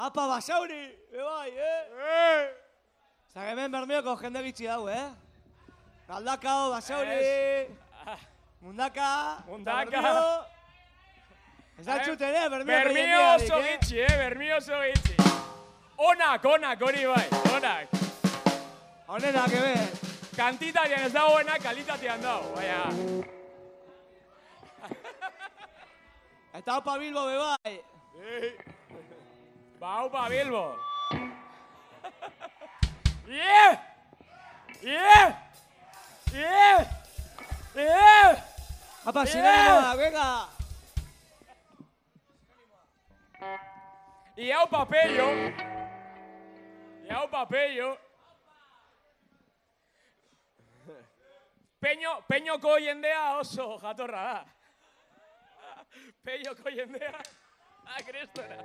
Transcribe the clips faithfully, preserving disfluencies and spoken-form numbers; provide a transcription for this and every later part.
Apa, Basauri! Ebai, eh? Zag hemen Bermeoko jende gitxi dau, eh? Galdakao, Basauri! Mundaka! Mundaka! Ez da txuten, eh? Bermio oso gitxi, eh? Bermio oso gitxi. Onak, onak, hori bai, onak. Honenak, ebe. Kantitarian ez dagoena, kalitatean dago, baina. Eta opa Bilbo, bebai. Ba, opa Bilbo. Yeah! Yeah! Yeah! Yeah! Apa, sinonimoa, venga! Y hau papello. Y hau papello. Peño, peñoko jendea oso jatorra da. Peñoko jendea. Ah, kristona.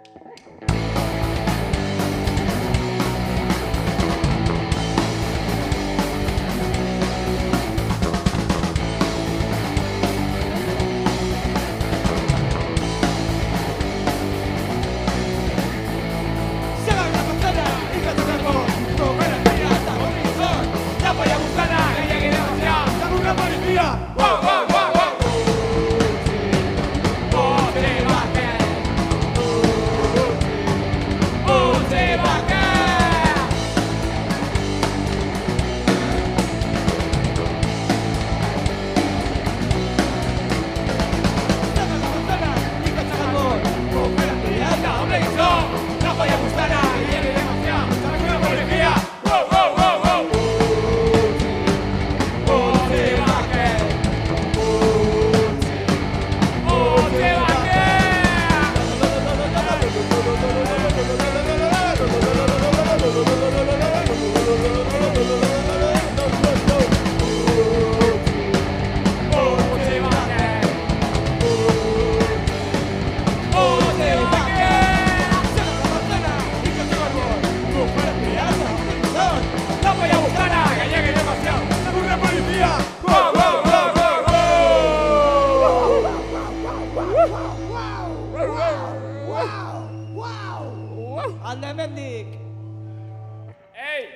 Alde hemendik! Ei!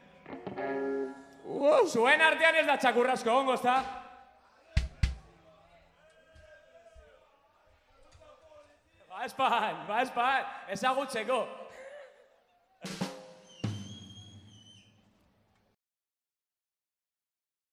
Zuen artean ez da txakurrasko ongo, ezta? Ba espan, ba espan, ezagutzeko.